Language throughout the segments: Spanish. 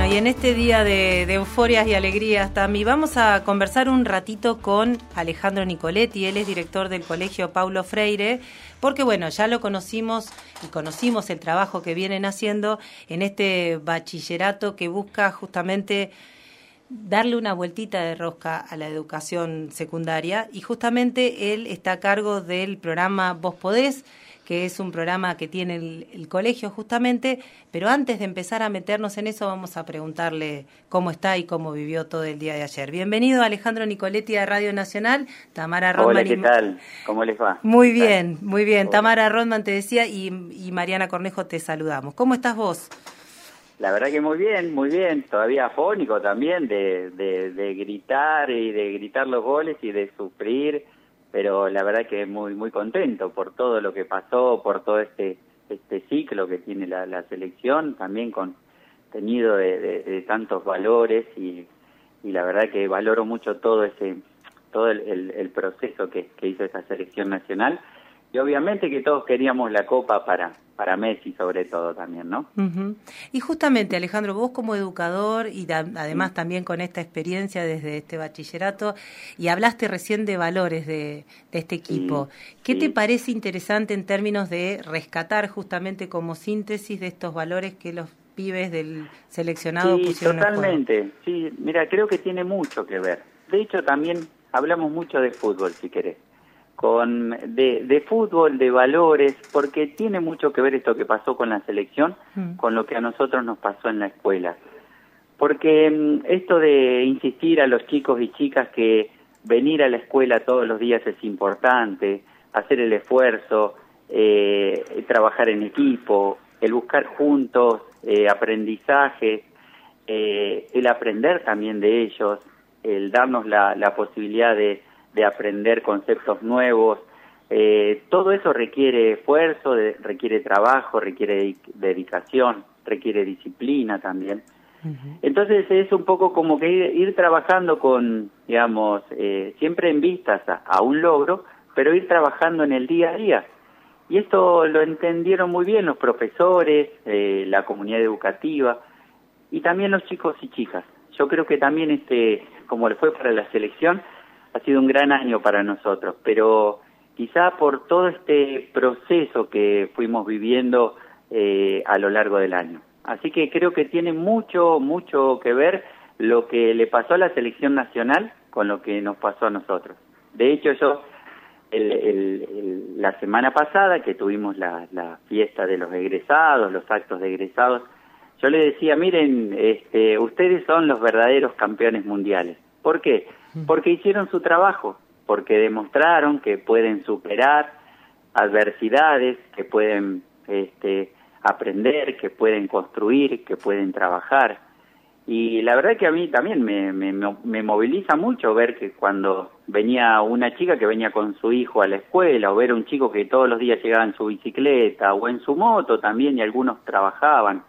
y en este día de euforias y alegrías, Tami, vamos a conversar un ratito con Alejandro Nicoletti. Él es director del Colegio Paulo Freire, porque bueno, ya lo conocimos y conocimos el trabajo que vienen haciendo en este bachillerato que busca justamente darle una vueltita de rosca a la educación secundaria, y justamente él está a cargo del programa Vos Podés, que es un programa que tiene el colegio justamente, pero antes de empezar a meternos en eso vamos a preguntarle cómo está y cómo vivió todo el día de ayer. Bienvenido Alejandro Nicoletti a Radio Nacional. Tamara Rodman. Hola, ¿qué tal? ¿Cómo les va? Muy bien, muy bien. Hola. Tamara Rodman te decía y Mariana Cornejo te saludamos. ¿Cómo estás vos? La verdad que muy bien, todavía afónico también de gritar y de gritar los goles y de sufrir, pero la verdad que muy contento por todo lo que pasó, por todo este ciclo que tiene la selección, también contenido de tantos valores y la verdad que valoro mucho todo el proceso que hizo esa selección nacional. Y obviamente que todos queríamos la Copa para Messi sobre todo también, ¿no? Uh-huh. Y justamente, Alejandro, vos como educador y además también con esta experiencia desde este bachillerato, y hablaste recién de valores de este equipo. ¿Qué te parece interesante en términos de rescatar justamente como síntesis de estos valores que los pibes del seleccionado pusieron en juego? Totalmente. Sí, mira, creo que tiene mucho que ver. De hecho, también hablamos mucho de fútbol, si querés. De fútbol, de valores, porque tiene mucho que ver esto que pasó con la selección, con lo que a nosotros nos pasó en la escuela. Porque esto de insistir a los chicos y chicas que venir a la escuela todos los días es importante, hacer el esfuerzo, trabajar en equipo, el buscar juntos aprendizajes, el aprender también de ellos, el darnos la posibilidad de aprender conceptos nuevos, todo eso requiere esfuerzo, requiere trabajo, requiere dedicación, requiere disciplina también. Uh-huh. Entonces es un poco como que ir trabajando con, digamos, siempre en vistas a un logro, pero ir trabajando en el día a día. Y esto lo entendieron muy bien los profesores, la comunidad educativa y también los chicos y chicas. Yo creo que también como le fue para la selección, ha sido un gran año para nosotros, pero quizá por todo este proceso que fuimos viviendo a lo largo del año. Así que creo que tiene mucho que ver lo que le pasó a la selección nacional con lo que nos pasó a nosotros. De hecho, yo la semana pasada que tuvimos la fiesta de los egresados, los actos de egresados, yo le decía, miren, ustedes son los verdaderos campeones mundiales. ¿Por qué? Porque hicieron su trabajo, porque demostraron que pueden superar adversidades, que pueden aprender, que pueden construir, que pueden trabajar. Y la verdad que a mí también me moviliza mucho ver que cuando venía una chica que venía con su hijo a la escuela, o ver a un chico que todos los días llegaba en su bicicleta o en su moto también, y algunos trabajaban.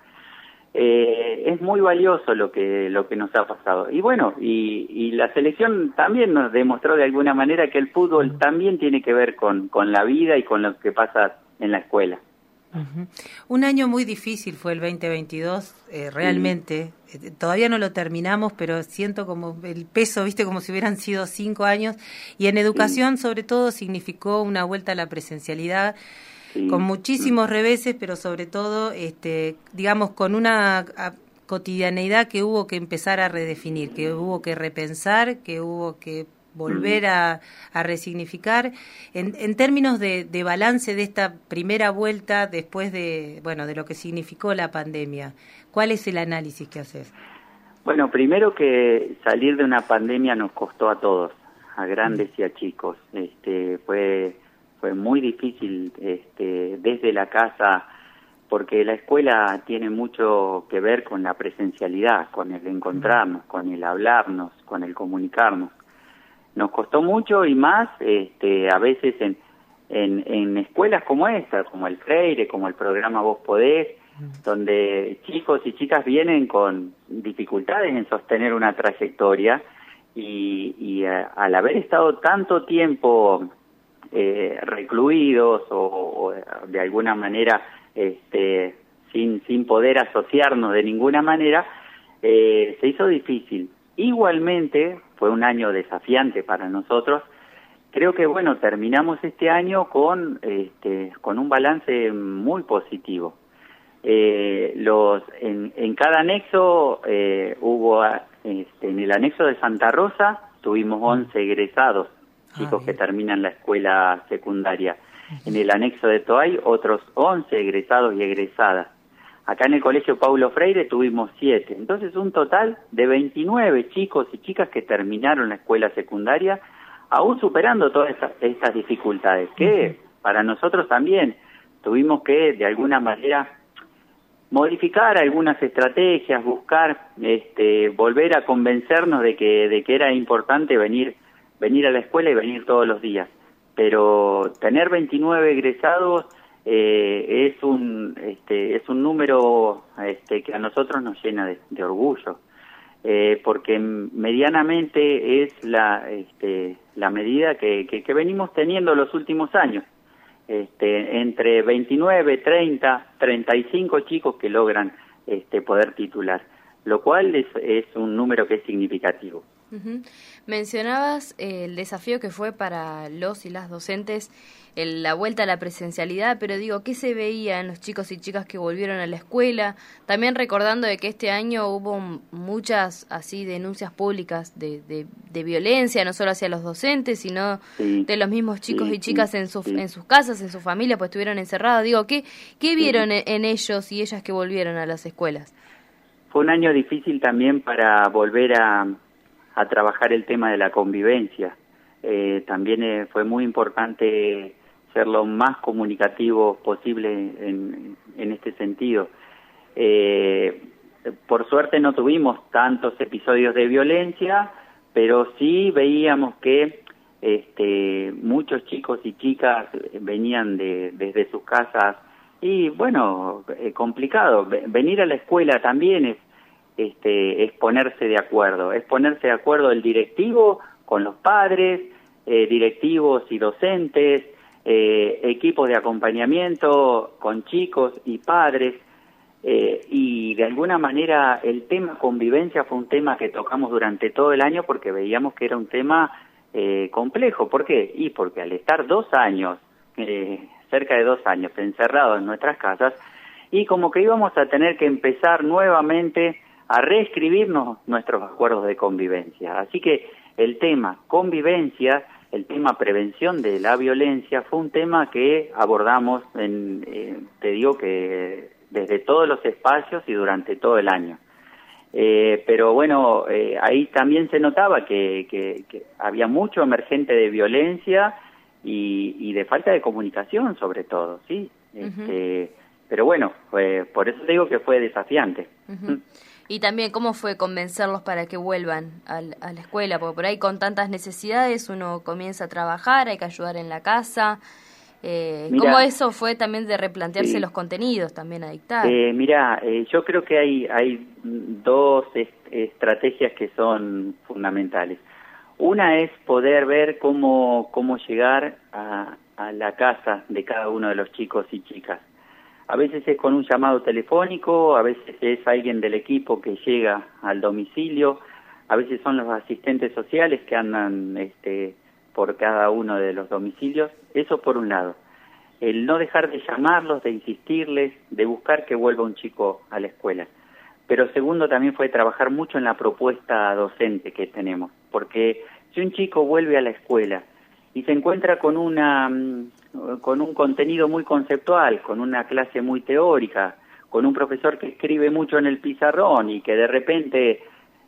Es muy valioso lo que nos ha pasado. Y bueno, y la selección también nos demostró de alguna manera que el fútbol también tiene que ver con la vida y con lo que pasa en la escuela. Uh-huh. Un año muy difícil fue el 2022, realmente. Todavía no lo terminamos, pero siento como el peso, viste, como si hubieran sido 5 años. Y en educación, sobre todo, significó una vuelta a la presencialidad. Con muchísimos reveses, pero sobre todo, digamos, con una cotidianeidad que hubo que empezar a redefinir, que hubo que repensar, que hubo que volver a resignificar. En términos de balance de esta primera vuelta después de lo que significó la pandemia, ¿cuál es el análisis que haces? Bueno, primero que salir de una pandemia nos costó a todos, a grandes y a chicos. Fue muy difícil desde la casa, porque la escuela tiene mucho que ver con la presencialidad, con el encontrarnos, con el hablarnos, con el comunicarnos. Nos costó mucho y más a veces en escuelas como esta, como el Freire, como el programa Vos Podés, donde chicos y chicas vienen con dificultades en sostener una trayectoria y al haber estado tanto tiempo recluidos o de alguna manera sin poder asociarnos de ninguna manera, se hizo difícil. Igualmente, fue un año desafiante para nosotros. Creo que, bueno, terminamos este año con un balance muy positivo. En cada anexo hubo, en el anexo de Santa Rosa tuvimos 11 egresados, chicos que terminan la escuela secundaria. En el anexo de Toay otros 11 egresados y egresadas. Acá en el Colegio Paulo Freire tuvimos 7. Entonces un total de 29 chicos y chicas que terminaron la escuela secundaria, aún superando todas estas dificultades, que para nosotros también tuvimos que de alguna manera modificar algunas estrategias, buscar, volver a convencernos de que era importante venir a la escuela y venir todos los días. Pero tener 29 egresados es un número que a nosotros nos llena de orgullo, porque medianamente es la medida que venimos teniendo los últimos años. Entre 29, 30, 35 chicos que logran poder titular, lo cual es un número que es significativo. Mencionabas el desafío que fue para los y las docentes la vuelta a la presencialidad, pero digo, ¿qué se veía en los chicos y chicas que volvieron a la escuela? También recordando de que este año hubo muchas así denuncias públicas de violencia, no solo hacia los docentes, sino de los mismos chicos y chicas en sus casas, en su familia, pues estuvieron encerrados. Digo, ¿qué vieron en ellos y ellas que volvieron a las escuelas? Fue un año difícil también para volver a trabajar el tema de la convivencia. También fue muy importante ser lo más comunicativo posible en este sentido. Por suerte no tuvimos tantos episodios de violencia, pero sí veíamos que muchos chicos y chicas venían desde sus casas y bueno, complicado. Venir a la escuela también es ponerse de acuerdo, el directivo con los padres, directivos y docentes, equipos de acompañamiento con chicos y padres, y de alguna manera el tema convivencia fue un tema que tocamos durante todo el año porque veíamos que era un tema complejo. ¿Por qué? Y porque al estar 2 años, cerca de 2 años encerrados en nuestras casas, y como que íbamos a tener que empezar nuevamente a reescribirnos nuestros acuerdos de convivencia. Así que el tema convivencia, el tema prevención de la violencia, fue un tema que abordamos, te digo que desde todos los espacios y durante todo el año. Pero bueno, ahí también se notaba que había mucho emergente de violencia y de falta de comunicación sobre todo, ¿sí? Pero bueno, por eso te digo que fue desafiante. Y también, ¿cómo fue convencerlos para que vuelvan a la escuela? Porque por ahí con tantas necesidades uno comienza a trabajar, hay que ayudar en la casa. ¿Cómo eso fue también de replantearse los contenidos también a dictar? Yo creo que hay 2 estrategias que son fundamentales. Una es poder ver cómo llegar a la casa de cada uno de los chicos y chicas. A veces es con un llamado telefónico, a veces es alguien del equipo que llega al domicilio, a veces son los asistentes sociales que andan por cada uno de los domicilios. Eso por un lado. El no dejar de llamarlos, de insistirles, de buscar que vuelva un chico a la escuela. Pero segundo también fue trabajar mucho en la propuesta docente que tenemos, porque si un chico vuelve a la escuela y se encuentra con un contenido muy conceptual, con una clase muy teórica, con un profesor que escribe mucho en el pizarrón y que de repente,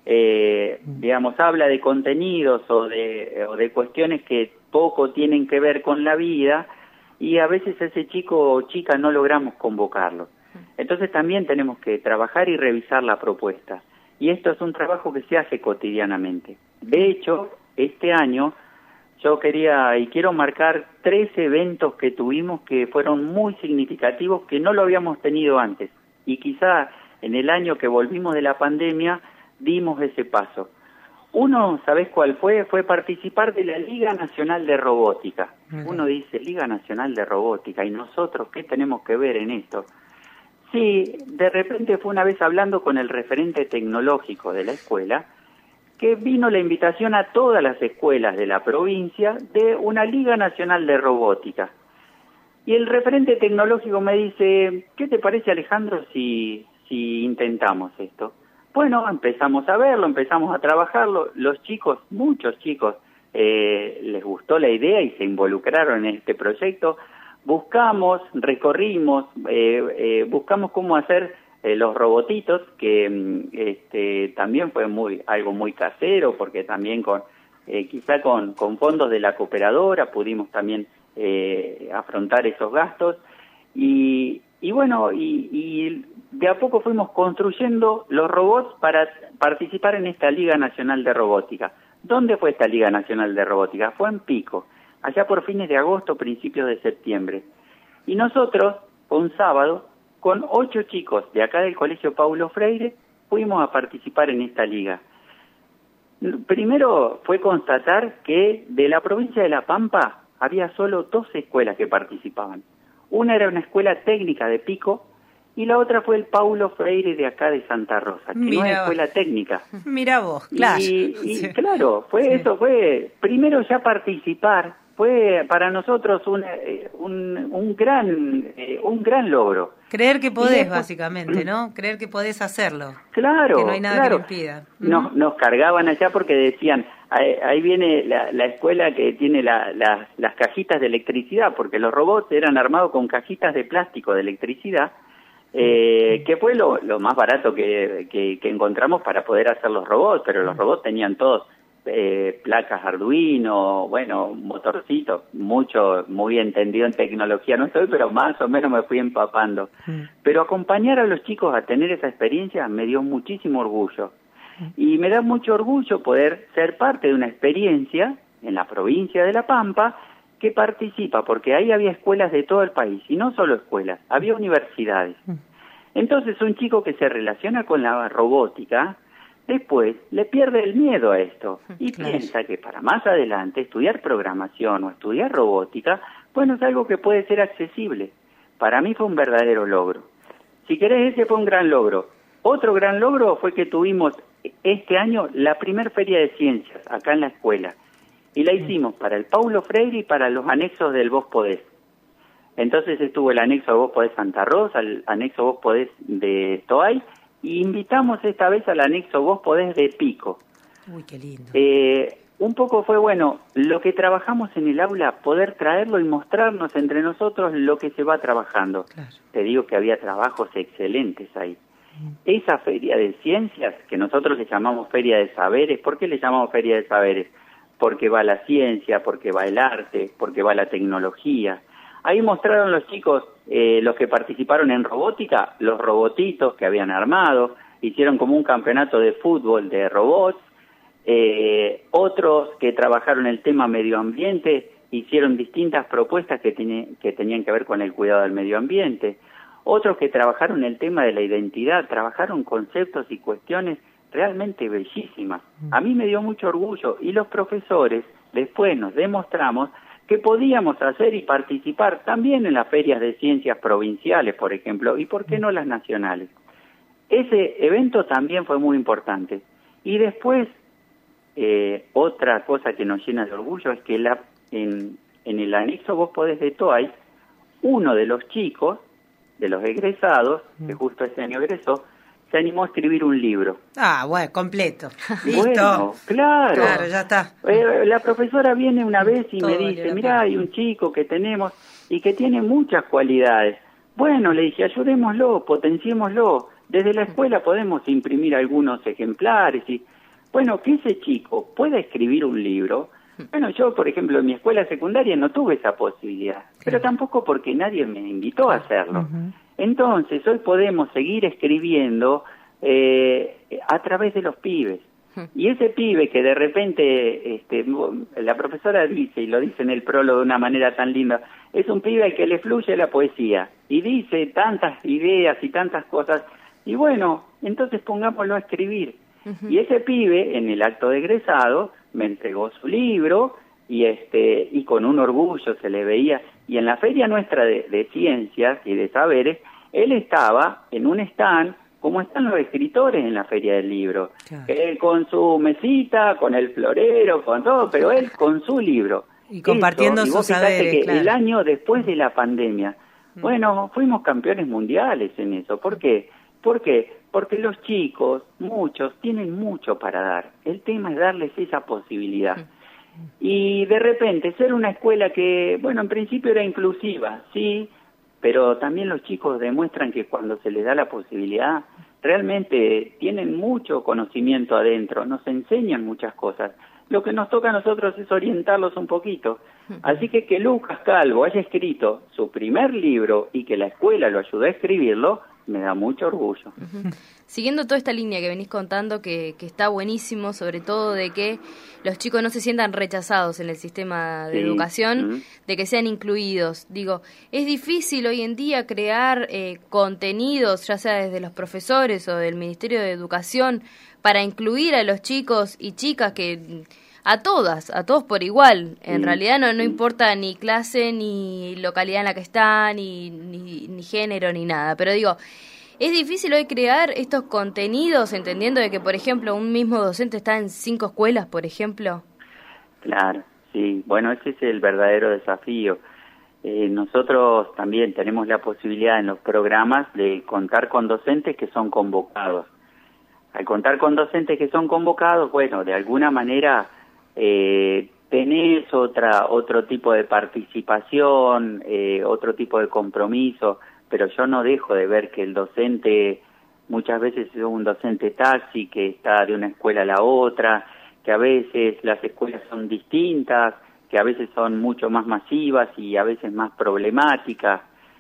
habla de contenidos o de cuestiones que poco tienen que ver con la vida, y a veces ese chico o chica no logramos convocarlo. Entonces también tenemos que trabajar y revisar la propuesta. Y esto es un trabajo que se hace cotidianamente. De hecho, este año yo quiero marcar 3 eventos que tuvimos que fueron muy significativos, que no lo habíamos tenido antes. Y quizá en el año que volvimos de la pandemia dimos ese paso. Uno, ¿sabés cuál fue? Fue participar de la Liga Nacional de Robótica. Uno dice, Liga Nacional de Robótica, ¿y nosotros qué tenemos que ver en esto? Sí, de repente fue una vez hablando con el referente tecnológico de la escuela, que vino la invitación a todas las escuelas de la provincia de una Liga Nacional de Robótica. Y el referente tecnológico me dice, ¿qué te parece, Alejandro, si intentamos esto? Bueno, empezamos a verlo, empezamos a trabajarlo. Los chicos, muchos chicos, les gustó la idea y se involucraron en este proyecto. Buscamos, recorrimos, buscamos cómo hacer los robotitos, que también fue algo muy casero, porque también quizá con fondos de la cooperadora pudimos también afrontar esos gastos, y bueno, y de a poco fuimos construyendo los robots para participar en esta Liga Nacional de Robótica. ¿Dónde fue esta Liga Nacional de Robótica? Fue en Pico, allá por fines de agosto, principios de septiembre. Y nosotros, un sábado, con 8 chicos de acá del Colegio Paulo Freire, fuimos a participar en esta liga. Primero fue constatar que de la provincia de La Pampa había solo 2 escuelas que participaban. Una era una escuela técnica de Pico y la otra fue el Paulo Freire de acá de Santa Rosa, que no es escuela técnica. Mira vos, claro. Y claro, eso fue, primero ya participar, fue para nosotros un gran logro. Creer que podés, básicamente, ¿no? Creer que podés hacerlo. Claro, que no hay nada que lo impida. Nos cargaban allá porque decían, ahí viene la escuela que tiene las cajitas de electricidad, porque los robots eran armados con cajitas de plástico de electricidad, que fue lo más barato que encontramos para poder hacer los robots, pero los robots tenían todos placas Arduino, bueno, motorcitos, muy entendido en tecnología no estoy, pero más o menos me fui empapando. Pero acompañar a los chicos a tener esa experiencia me dio muchísimo orgullo. Y me da mucho orgullo poder ser parte de una experiencia en la provincia de La Pampa que participa, porque ahí había escuelas de todo el país, y no solo escuelas, había universidades. Entonces un chico que se relaciona con la robótica, después le pierde el miedo a esto y piensa que para más adelante estudiar programación o estudiar robótica, bueno, es algo que puede ser accesible. Para mí fue un verdadero logro. Si querés, ese fue un gran logro. Otro gran logro fue que tuvimos este año la primer feria de ciencias acá en la escuela, y la hicimos para el Paulo Freire y para los anexos del Vos Podés. Entonces estuvo el anexo Vos Podés Santa Rosa, el anexo Vos Podés de Toay, y invitamos esta vez al anexo Vos Podés de Pico. Uy, qué lindo. Un poco fue, bueno, lo que trabajamos en el aula, poder traerlo y mostrarnos entre nosotros lo que se va trabajando. Claro. Te digo que había trabajos excelentes ahí. Esa feria de ciencias, que nosotros le llamamos feria de saberes, ¿por qué le llamamos feria de saberes? Porque va la ciencia, porque va el arte, porque va la tecnología. Ahí mostraron los chicos, los que participaron en robótica, los robotitos que habían armado, hicieron como un campeonato de fútbol de robots, otros que trabajaron el tema medio ambiente, hicieron distintas propuestas que tenían que ver con el cuidado del medio ambiente, otros que trabajaron el tema de la identidad, trabajaron conceptos y cuestiones realmente bellísimas. A mí me dio mucho orgullo, y los profesores después nos demostramos que podíamos hacer y participar también en las ferias de ciencias provinciales, por ejemplo, y por qué no las nacionales. Ese evento también fue muy importante. Y después, otra cosa que nos llena de orgullo es que en el anexo Vos Podés de Toay, uno de los chicos, de los egresados, que justo ese año egresó, se animó a escribir un libro. Ah, bueno, completo. Bueno, claro. Claro, ya está. La profesora viene una vez y me dice, mirá, hay un chico que tenemos y que tiene muchas cualidades. Bueno, le dije, ayudémoslo, potenciémoslo. Desde la escuela podemos imprimir algunos ejemplares y, bueno, que ese chico pueda escribir un libro. Bueno, yo, por ejemplo, en mi escuela secundaria no tuve esa posibilidad, pero tampoco porque nadie me invitó a hacerlo. Entonces, hoy podemos seguir escribiendo a través de los pibes. Y ese pibe que de repente, la profesora dice, y lo dice en el prólogo de una manera tan linda, es un pibe al que le fluye la poesía, y dice tantas ideas y tantas cosas, y bueno, entonces pongámoslo a escribir. Y ese pibe, en el acto de egresado, me entregó su libro, y con un orgullo se le veía, y en la feria nuestra de ciencias y de saberes, él estaba en un stand, como están los escritores en la Feria del Libro, Claro. él con su mesita, con el florero, con todo, pero él con su libro. Y compartiendo y vos sus fijate saberes, que claro. el año después de la pandemia, bueno, fuimos campeones mundiales en eso. ¿Por qué? ¿Por qué? Porque los chicos, muchos, tienen mucho para dar. El tema es darles esa posibilidad. Y de repente ser una escuela que, bueno, en principio era inclusiva, sí, pero también los chicos demuestran que cuando se les da la posibilidad, realmente tienen mucho conocimiento adentro, nos enseñan muchas cosas. Lo que nos toca a nosotros es orientarlos un poquito. Así que Lucas Calvo haya escrito su primer libro y que la escuela lo ayudó a escribirlo, me da mucho orgullo. Siguiendo toda esta línea que venís contando, que está buenísimo, sobre todo de que los chicos no se sientan rechazados en el sistema de educación, de que sean incluidos. Digo, es difícil hoy en día crear contenidos, ya sea desde los profesores o del Ministerio de Educación, para incluir a los chicos y chicas que... A todos por igual. En realidad no importa ni clase, ni localidad en la que están, ni género, ni nada. Pero digo, es difícil hoy crear estos contenidos, entendiendo de que, por ejemplo, un mismo docente está en 5 escuelas, por ejemplo. Claro, sí. Bueno, ese es el verdadero desafío. Nosotros también tenemos la posibilidad en los programas de contar con docentes que son convocados. Al contar con docentes que son convocados, bueno, de alguna manera tenés otro tipo de participación, otro tipo de compromiso, pero yo no dejo de ver que el docente muchas veces es un docente taxi que está de una escuela a la otra, que a veces las escuelas son distintas, que a veces son mucho más masivas y a veces más problemáticas.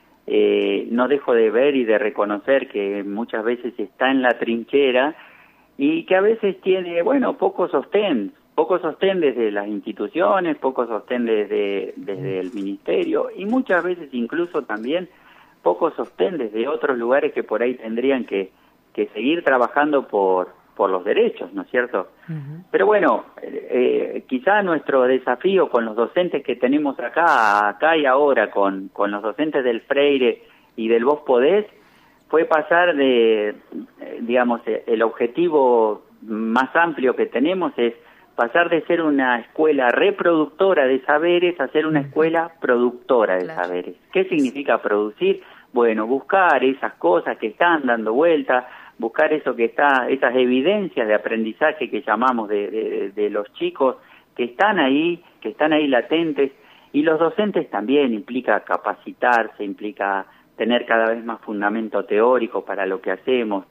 No dejo de ver y de reconocer que muchas veces está en la trinchera y que a veces tiene, bueno, poco sostén desde las instituciones, poco sostén desde el ministerio y muchas veces incluso también poco sostén desde otros lugares que por ahí tendrían que seguir trabajando por los derechos, ¿no es cierto? Pero bueno, quizá nuestro desafío con los docentes que tenemos acá y ahora, con los docentes del Freire y del Vos Podés, fue pasar de, digamos, el objetivo más amplio que tenemos es pasar de ser una escuela reproductora de saberes a ser una escuela productora de saberes. ¿Qué significa producir? Bueno, buscar esas cosas que están dando vuelta, buscar eso que está, esas evidencias de aprendizaje que llamamos de los chicos que están ahí latentes, y los docentes también implica capacitarse, implica tener cada vez más fundamento teórico para lo que hacemos.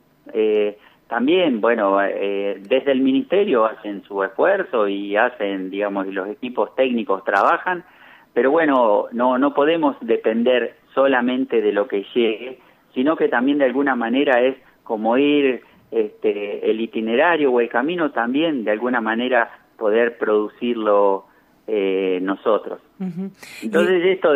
También, bueno, desde el ministerio hacen su esfuerzo y hacen, digamos, y los equipos técnicos trabajan, pero bueno, no podemos depender solamente de lo que llegue, sino que también de alguna manera es como ir el itinerario o el camino también de alguna manera poder producirlo nosotros. Entonces esto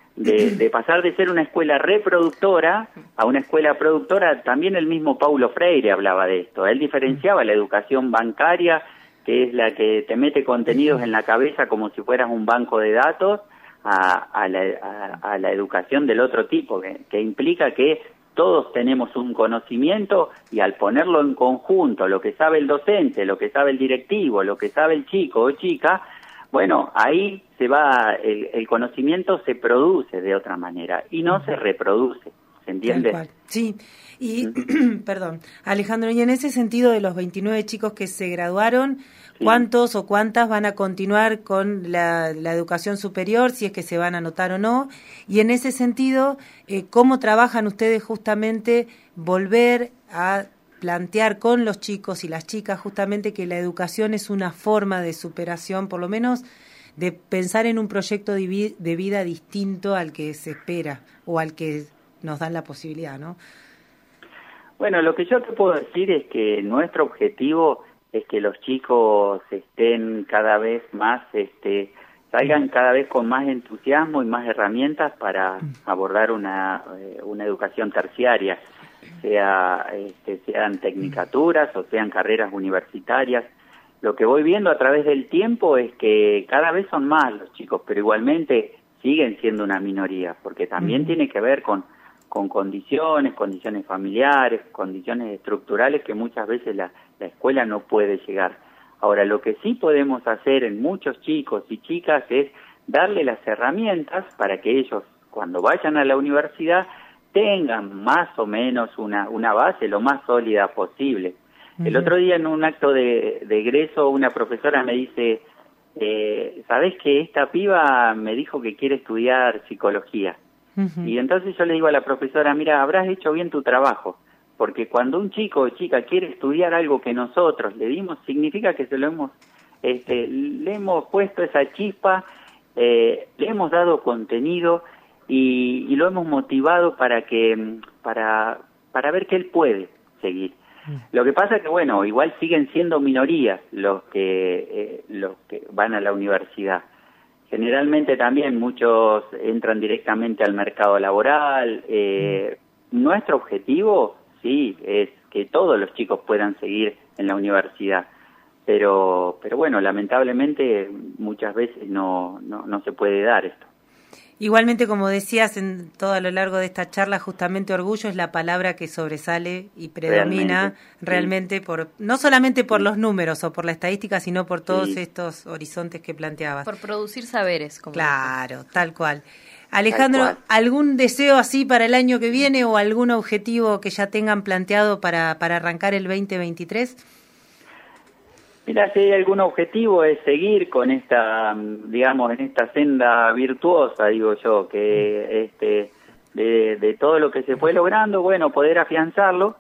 de pasar de ser una escuela reproductora a una escuela productora, también el mismo Paulo Freire hablaba de esto. Él diferenciaba la educación bancaria, que es la que te mete contenidos en la cabeza como si fueras un banco de datos, a la educación del otro tipo, que implica que todos tenemos un conocimiento y al ponerlo en conjunto, lo que sabe el docente, lo que sabe el directivo, lo que sabe el chico o chica, bueno, ahí se va, el conocimiento se produce de otra manera y no se reproduce, ¿se entiende? Tal cual. Sí, y perdón, Alejandro, y en ese sentido de los 29 chicos que se graduaron, ¿cuántos o cuántas van a continuar con la educación superior, si es que se van a anotar o no? Y en ese sentido, ¿cómo trabajan ustedes justamente volver a plantear con los chicos y las chicas justamente que la educación es una forma de superación, por lo menos de pensar en un proyecto de vida distinto al que se espera o al que nos dan la posibilidad, ¿no? Bueno, lo que yo te puedo decir es que nuestro objetivo es que los chicos estén cada vez más, salgan cada vez con más entusiasmo y más herramientas para abordar una educación terciaria, sean tecnicaturas o sean carreras universitarias. Lo que voy viendo a través del tiempo es que cada vez son más los chicos, pero igualmente siguen siendo una minoría, porque también tiene que ver con condiciones familiares, condiciones estructurales que muchas veces la escuela no puede llegar. Ahora, lo que sí podemos hacer en muchos chicos y chicas es darle las herramientas para que ellos, cuando vayan a la universidad, tengan más o menos una base lo más sólida posible. Uh-huh. El otro día en un acto de egreso una profesora me dice, ¿sabés que esta piba me dijo que quiere estudiar psicología? Uh-huh. Y entonces yo le digo a la profesora, mira, habrás hecho bien tu trabajo, porque cuando un chico o chica quiere estudiar algo que nosotros le dimos, significa que se lo hemos, le hemos puesto esa chispa, le hemos dado contenido y lo hemos motivado para ver que él puede seguir. Lo que pasa es que, bueno, igual siguen siendo minorías los que van a la universidad. Generalmente también muchos entran directamente al mercado laboral. Nuestro objetivo, sí, es que todos los chicos puedan seguir en la universidad. Pero bueno, lamentablemente muchas veces no se puede dar esto. Igualmente, como decías en todo a lo largo de esta charla, justamente orgullo es la palabra que sobresale y predomina realmente sí. No solamente por los números o por la estadística, sino por todos estos horizontes que planteabas. Por producir saberes. Claro, tal cual. Alejandro, ¿algún deseo así para el año que viene o algún objetivo que ya tengan planteado para arrancar el 2023? Mira, si hay algún objetivo es seguir con esta, digamos, en esta senda virtuosa, digo yo, que de todo lo que se fue logrando, bueno, poder afianzarlo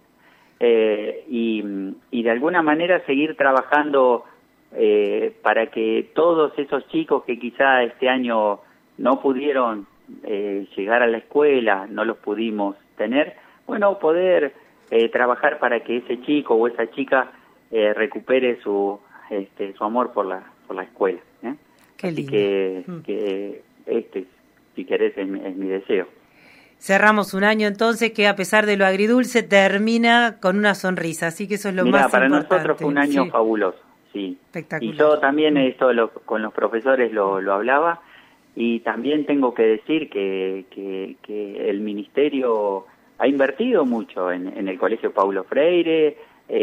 y de alguna manera seguir trabajando para que todos esos chicos que quizá este año no pudieron llegar a la escuela, no los pudimos tener, bueno, poder trabajar para que ese chico o esa chica recupere su amor por la escuela. Qué lindo. Que si querés, es mi deseo. Cerramos un año entonces que a pesar de lo agridulce termina con una sonrisa, así que eso es lo más para importante. Para nosotros fue un año fabuloso, sí. Espectacular. Y yo también con los profesores lo hablaba, y también tengo que decir que el Ministerio ha invertido mucho en el Colegio Paulo Freire,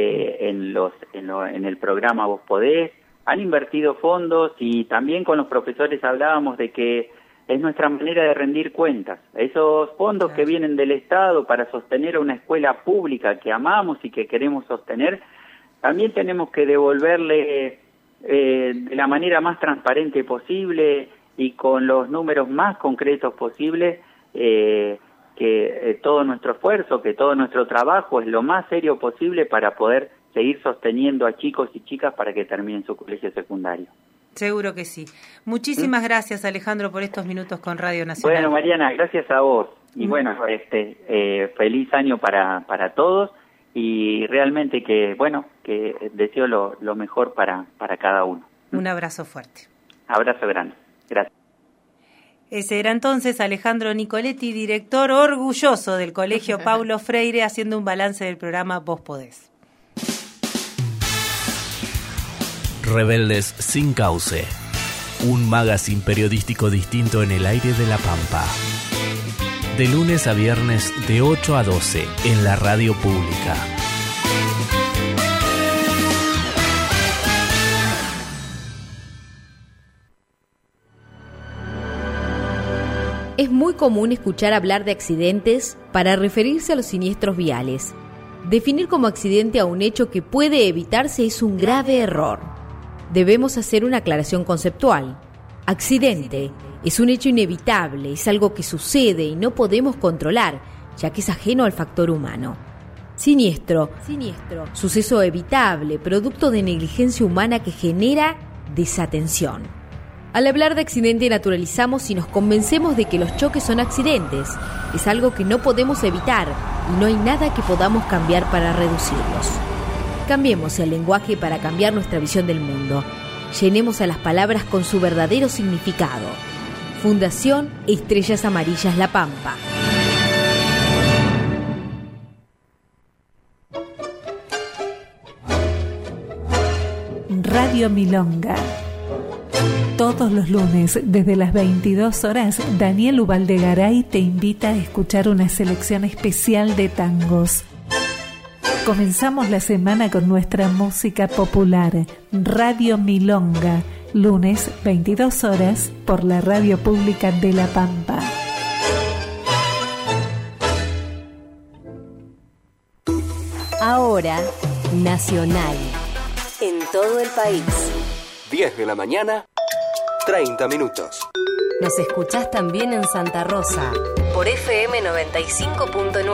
en el programa Vos Podés, han invertido fondos, y también con los profesores hablábamos de que es nuestra manera de rendir cuentas. Esos fondos que vienen del Estado para sostener una escuela pública que amamos y que queremos sostener, también tenemos que devolverle de la manera más transparente posible y con los números más concretos posibles, que todo nuestro esfuerzo, que todo nuestro trabajo es lo más serio posible para poder seguir sosteniendo a chicos y chicas para que terminen su colegio secundario. Seguro que sí. Muchísimas gracias, Alejandro, por estos minutos con Radio Nacional. Bueno, Mariana, gracias a vos. Y bueno, feliz año para todos, y realmente que deseo lo mejor para cada uno. Un abrazo fuerte. Abrazo grande. Gracias. Ese era entonces Alejandro Nicoletti, director orgulloso del Colegio Paulo Freire, haciendo un balance del programa Vos Podés. Rebeldes sin cauce. Un magazine periodístico distinto en el aire de La Pampa. De lunes a viernes de 8 a 12 en la radio pública. Es muy común escuchar hablar de accidentes para referirse a los siniestros viales. Definir como accidente a un hecho que puede evitarse es un grave error. Debemos hacer una aclaración conceptual. Accidente es un hecho inevitable, es algo que sucede y no podemos controlar, ya que es ajeno al factor humano. Siniestro, suceso evitable, producto de negligencia humana que genera desatención. Al hablar de accidente naturalizamos y nos convencemos de que los choques son accidentes. Es algo que no podemos evitar y no hay nada que podamos cambiar para reducirlos. Cambiemos el lenguaje para cambiar nuestra visión del mundo. Llenemos a las palabras con su verdadero significado. Fundación Estrellas Amarillas La Pampa. Radio Milonga. Todos los lunes, desde las 22 horas, Daniel Ubaldegaray te invita a escuchar una selección especial de tangos. Comenzamos la semana con nuestra música popular, Radio Milonga, lunes 22 horas, por la Radio Pública de La Pampa. Ahora, Nacional, en todo el país. 10 de la mañana, 30 minutos. Nos escuchás también en Santa Rosa, por FM 95.9.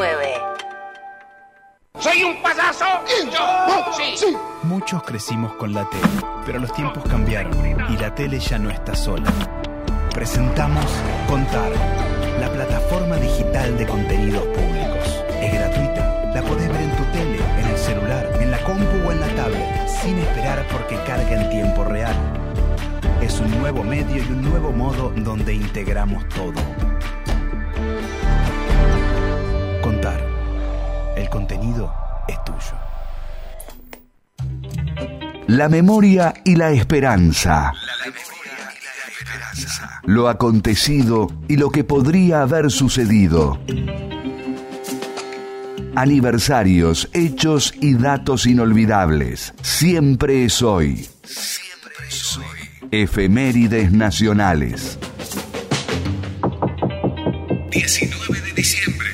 ¿Soy un payaso? Sí. Muchos crecimos con la tele, pero los tiempos cambiaron y la tele ya no está sola. Presentamos Contar, la plataforma digital de contenidos públicos. Es gratuita, la podés ver en tu tele, en el celular, en la compu o en la tablet, sin esperar porque carga en tiempo real. Es un nuevo medio y un nuevo modo donde integramos todo. Contar. El contenido es tuyo. La memoria y la esperanza. Lo acontecido y lo que podría haber sucedido. Aniversarios, hechos y datos inolvidables. Siempre es hoy. Siempre es hoy. Efemérides nacionales. 19 de diciembre,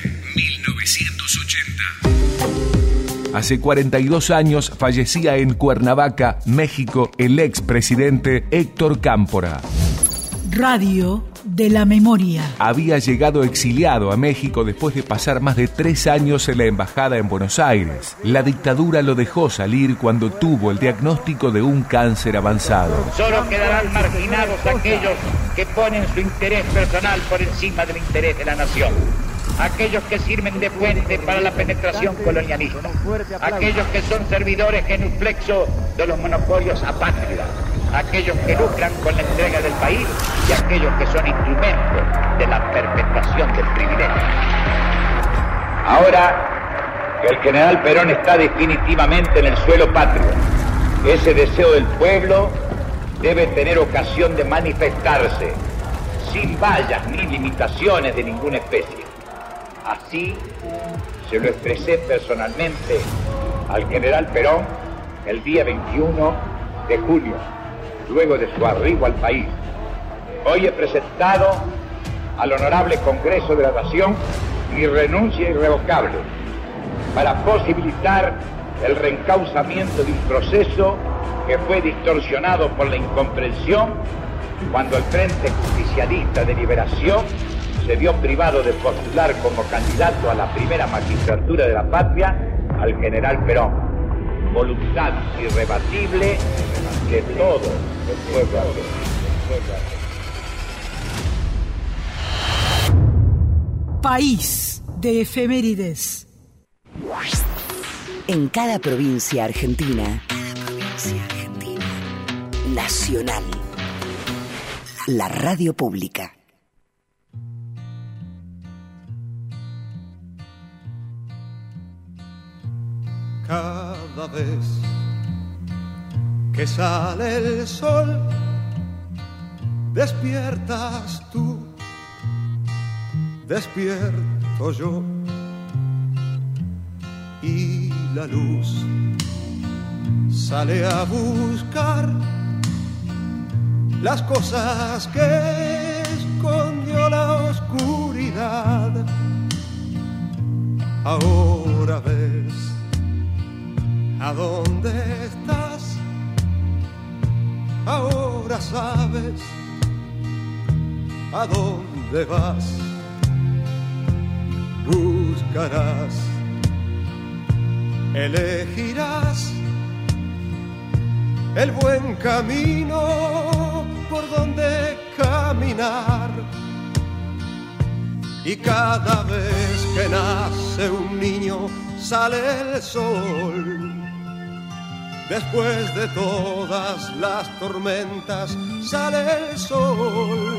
1980. Hace 42 años fallecía en Cuernavaca, México, el expresidente Héctor Cámpora. Radio de la Memoria. Había llegado exiliado a México después de pasar más de 3 años en la embajada en Buenos Aires. La dictadura lo dejó salir cuando tuvo el diagnóstico de un cáncer avanzado. Solo quedarán marginados aquellos que ponen su interés personal por encima del interés de la nación. Aquellos que sirven de puente para la penetración colonialista. Aquellos que son servidores genuflexos de los monopolios apátridas. Aquellos que lucran con la entrega del país y aquellos que son instrumentos de la perpetuación del privilegio. Ahora que el general Perón está definitivamente en el suelo patrio, ese deseo del pueblo debe tener ocasión de manifestarse sin vallas ni limitaciones de ninguna especie. Así se lo expresé personalmente al general Perón el día 21 de junio, luego de su arribo al país. Hoy he presentado al Honorable Congreso de la Nación mi renuncia irrevocable para posibilitar el reencauzamiento de un proceso que fue distorsionado por la incomprensión cuando el Frente Justicialista de Liberación se vio privado de postular como candidato a la primera magistratura de la patria al general Perón. Voluntad irrebatible de todo el pueblo argentino. País de efemérides. En cada provincia argentina. Nacional. La radio pública. Cada vez que sale el sol, despiertas tú, despierto yo, y la luz sale a buscar las cosas que escondió la oscuridad. Ahora ves a dónde estás, ahora sabes a dónde vas. Buscarás, elegirás el buen camino por donde caminar. Y cada vez que nace un niño sale el sol. Después de todas las tormentas sale el sol.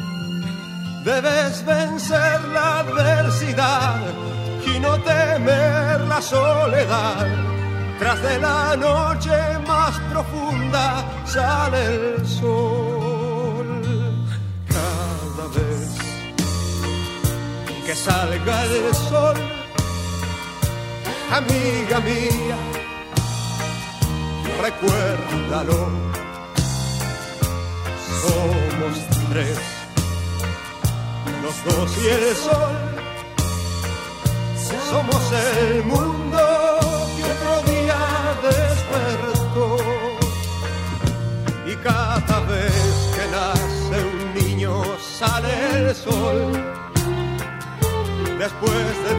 Debes vencer la adversidad y no temer la soledad. Tras de la noche más profunda sale el sol. que salga el sol. Amiga mía, recuérdalo, somos tres, los dos y el sol. Somos el mundo que otro día despertó. Y cada vez que nace un niño sale el sol. Después de